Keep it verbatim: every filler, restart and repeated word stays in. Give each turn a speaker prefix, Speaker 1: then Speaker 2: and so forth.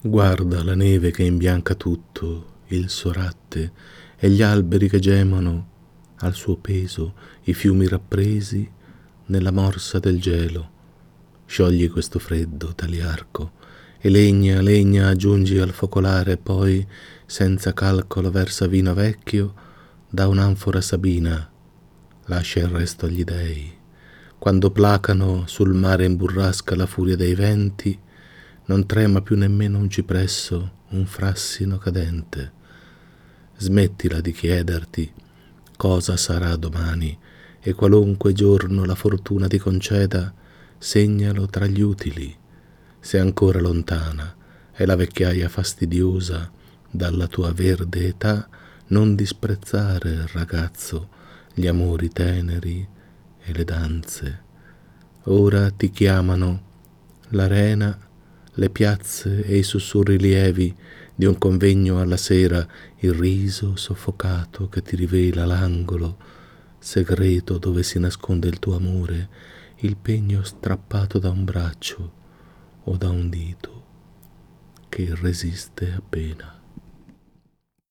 Speaker 1: Guarda la neve che imbianca tutto, il sorate e gli alberi che gemono al suo peso, i fiumi rappresi nella morsa del gelo. Sciogli questo freddo, taliarco, e legna, legna aggiungi al focolare, poi senza calcolo versa vino vecchio da un'anfora sabina, lascia il resto agli dei. Quando placano sul mare in burrasca la furia dei venti, non trema più nemmeno un cipresso, un frassino cadente. Smettila di chiederti cosa sarà domani, e qualunque giorno la fortuna ti conceda, segnalo tra gli utili. Se ancora lontana è la vecchiaia fastidiosa dalla tua verde età, non disprezzare, ragazzo, gli amori teneri e le danze. Ora ti chiamano l'arena, le piazze e i sussurri lievi di un convegno alla sera, il riso soffocato che ti rivela l'angolo segreto dove si nasconde il tuo amore, il pegno strappato da un braccio o da un dito che resiste appena.